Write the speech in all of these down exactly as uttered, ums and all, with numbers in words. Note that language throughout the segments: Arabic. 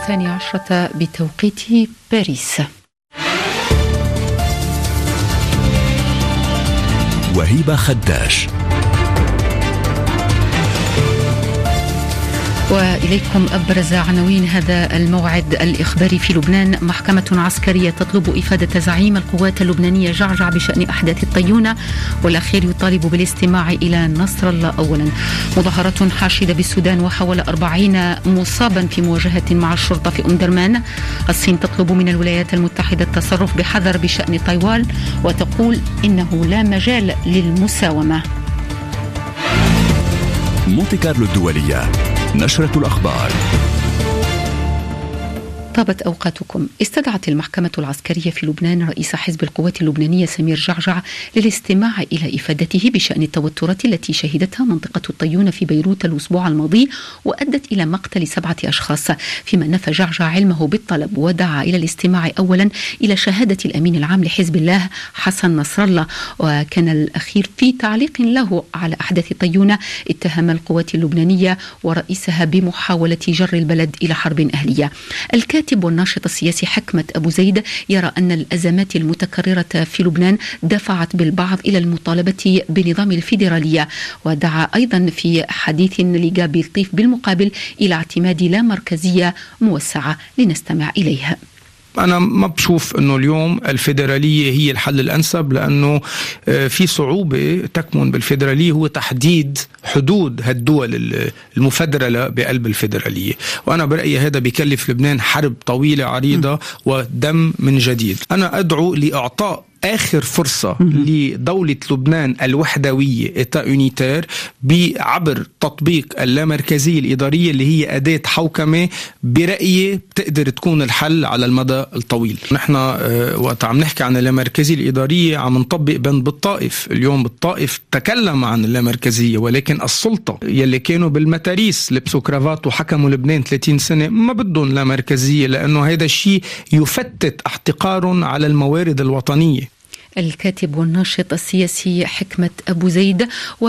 الثانية عشرة بتوقيت باريس. وهبة خداش. وإليكم أبرز عناوين هذا الموعد الإخباري في لبنان. محكمة عسكرية تطلب إفادة زعيم القوات اللبنانية جعجع بشأن أحداث الطيونة، والأخير يطالب بالاستماع إلى نصر الله أولا. مظاهرات حاشدة بالسودان وحول أربعين مصابا في مواجهة مع الشرطة في أم درمان. الصين تطلب من الولايات المتحدة التصرف بحذر بشأن تايوان وتقول إنه لا مجال للمساومة. مونتي كارلو الدولية، نشرة الأخبار. طابت أوقاتكم. استدعت المحكمة العسكرية في لبنان رئيس حزب القوات اللبنانية سمير جعجع للاستماع إلى إفادته بشأن التوترات التي شهدتها منطقة الطيونة في بيروت الأسبوع الماضي وأدت إلى مقتل سبعة أشخاص، فيما نفى جعجع علمه بالطلب ودعا إلى الاستماع أولا إلى شهادة الأمين العام لحزب الله حسن نصر الله. وكان الأخير في تعليق له على أحداث الطيونة اتهم القوات اللبنانية ورئيسها بمحاولة جر البلد إلى حرب أهلية. الكاتب الكاتب والناشط السياسي حكمة أبو زيد يرى أن الأزمات المتكررة في لبنان دفعت بالبعض إلى المطالبة بنظام الفيدرالية، ودعا أيضا في حديث لجابي لطيف بالمقابل إلى اعتماد لا مركزية موسعة. لنستمع إليها. أنا ما بشوف أنه اليوم الفيدرالية هي الحل الأنسب، لأنه في صعوبة تكمن بالفيدرالية هو تحديد حدود هالدول المفدرلة بقلب الفيدرالية، وأنا برأيي هذا بيكلف لبنان حرب طويلة عريضة ودم من جديد. أنا أدعو لإعطاء آخر فرصة لدولة لبنان الوحدوية إتا يونيتير بعبر تطبيق اللامركزية الإدارية اللي هي أداة حوكمة برأيي بتقدر تكون الحل على المدى الطويل. نحن اه وقت عم نحكي عن اللامركزية الإدارية عم نطبق بند بالطائف. اليوم بالطائف تكلم عن اللامركزية، ولكن السلطة يلي كانوا بالمتاريس لبسوا كرافات وحكموا لبنان ثلاثين سنة ما بدهم لامركزية، لأنه هذا الشيء يفتت احتقار على الموارد الوطنية. الكاتب والناشط السياسي حكمة أبو زيد.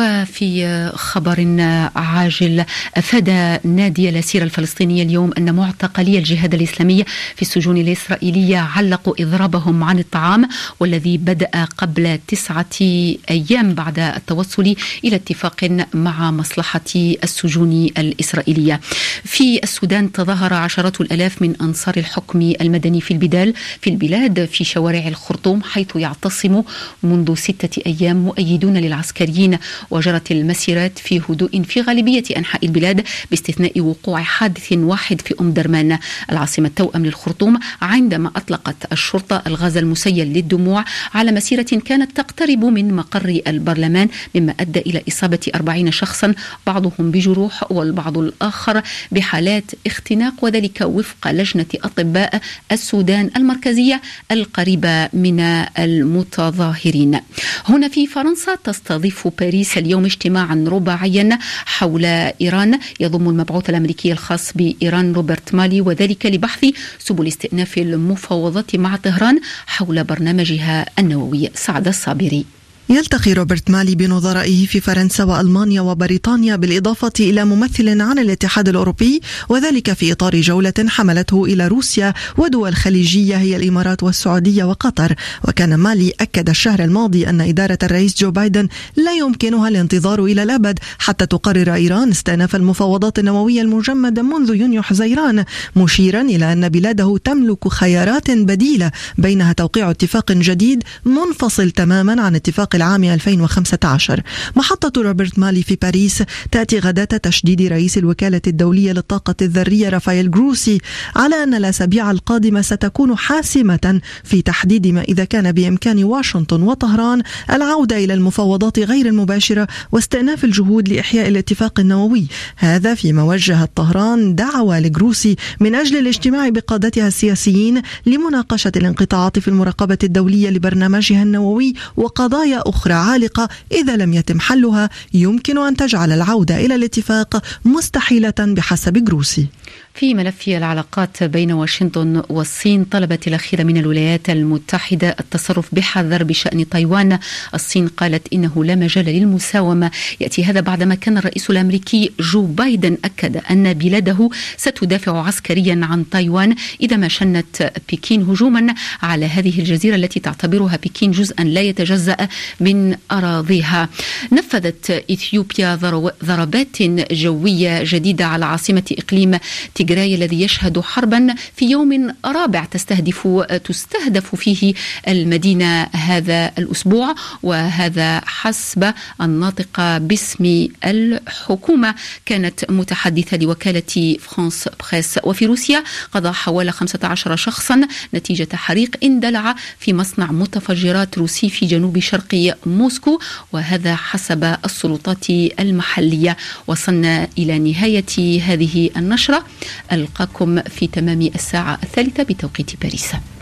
وفي خبر عاجل، أفاد نادي الأسير الفلسطينية اليوم أن معتقلي الجهاد الإسلامي في السجون الإسرائيلية علقوا إضرابهم عن الطعام، والذي بدأ قبل تسعة أيام بعد التوصل إلى اتفاق مع مصلحة السجون الإسرائيلية. في السودان تظاهر عشرات الآلاف من أنصار الحكم المدني في البلاد في البلاد في شوارع الخرطوم، حيث يعتصم منذ ستة أيام مؤيدون للعسكريين. وجرت المسيرات في هدوء في غالبية أنحاء البلاد باستثناء وقوع حادث واحد في أم درمان العاصمة التوأم للخرطوم، عندما أطلقت الشرطة الغاز المسيل للدموع على مسيرة كانت تقترب من مقر البرلمان، مما أدى إلى إصابة أربعين شخصا، بعضهم بجروح والبعض الآخر بحالات اختناق، وذلك وفق لجنة أطباء السودان المركزية القريبة من المتظاهرين. هنا في فرنسا تستضيف باريس اليوم اجتماعا رباعيا حول إيران يضم المبعوث الأمريكي الخاص بإيران روبرت مالي، وذلك لبحث سبل استئناف المفاوضات مع طهران حول برنامجها النووي. سعد الصابري. يلتقي روبرت مالي بنظرائه في فرنسا وألمانيا وبريطانيا، بالإضافة إلى ممثل عن الاتحاد الأوروبي، وذلك في إطار جولة حملته إلى روسيا ودول خليجية هي الإمارات والسعودية وقطر. وكان مالي أكد الشهر الماضي أن إدارة الرئيس جو بايدن لا يمكنها الانتظار إلى الأبد حتى تقرر إيران استئناف المفاوضات النووية المجمدة منذ يونيو حزيران، مشيرا إلى أن بلاده تملك خيارات بديلة، بينها توقيع اتفاق جديد منفصل تماما عن اتفاق العام ألفين وخمسة عشر. محطة روبرت مالي في باريس تأتي غداة تشديد رئيس الوكالة الدولية للطاقة الذرية رافائيل جروسي على أن الأسابيع القادمة ستكون حاسمة في تحديد ما إذا كان بإمكان واشنطن وطهران العودة إلى المفاوضات غير المباشرة واستئناف الجهود لإحياء الاتفاق النووي. هذا فيما وجهت طهران دعوة لجروسي من أجل الاجتماع بقادتها السياسيين لمناقشة الانقطاعات في المراقبة الدولية لبرنامجها النووي وقضايا أخرى عالقة إذا لم يتم حلها يمكن أن تجعل العودة إلى الاتفاق مستحيلة بحسب جروسي. في ملف العلاقات بين واشنطن والصين، طلبت الأخيرة من الولايات المتحدة التصرف بحذر بشأن تايوان. الصين قالت إنه لا مجال للمساومة. يأتي هذا بعدما كان الرئيس الأمريكي جو بايدن أكد أن بلاده ستدافع عسكريا عن تايوان إذا ما شنت بكين هجوما على هذه الجزيرة التي تعتبرها بكين جزءا لا يتجزأ من أراضيها. نفذت إثيوبيا ضربات جوية جديدة على عاصمة إقليم تيغراي الذي يشهد حربا في يوم رابع تستهدف تستهدف فيه المدينة هذا الأسبوع، وهذا حسب الناطقة باسم الحكومة كانت متحدثة لوكالة فرانس بريس. وفي روسيا قضى حوالي خمسة عشر شخصا نتيجة حريق اندلع في مصنع متفجرات روسي في جنوب شرق موسكو، وهذا حسب السلطات المحلية. وصلنا إلى نهاية هذه النشرة، ألقاكم في تمام الساعة الثالثة بتوقيت باريس.